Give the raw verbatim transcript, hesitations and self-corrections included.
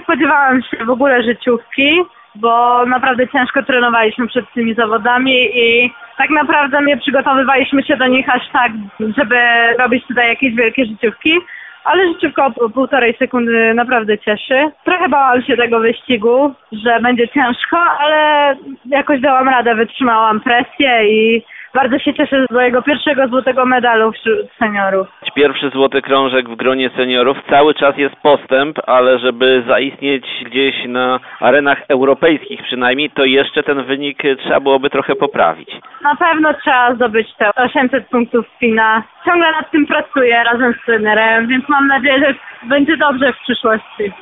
spodziewałam się w ogóle życiówki, bo naprawdę ciężko trenowaliśmy przed tymi zawodami i tak naprawdę nie przygotowywaliśmy się do nich aż tak, żeby robić tutaj jakieś wielkie życiówki. Ale życiówka o półtorej sekundy naprawdę cieszy. Trochę bałam się tego wyścigu, że będzie ciężko, ale jakoś dałam radę, wytrzymałam presję i bardzo się cieszę z mojego pierwszego złotego medalu wśród seniorów. Pierwszy złoty krążek w gronie seniorów. Cały czas jest postęp, ale żeby zaistnieć gdzieś na arenach europejskich przynajmniej, to jeszcze ten wynik trzeba byłoby trochę poprawić. Na pewno trzeba zdobyć te osiemset punktów FINA. Ciągle nad tym pracuję razem z trenerem, więc mam nadzieję, że będzie dobrze w przyszłości.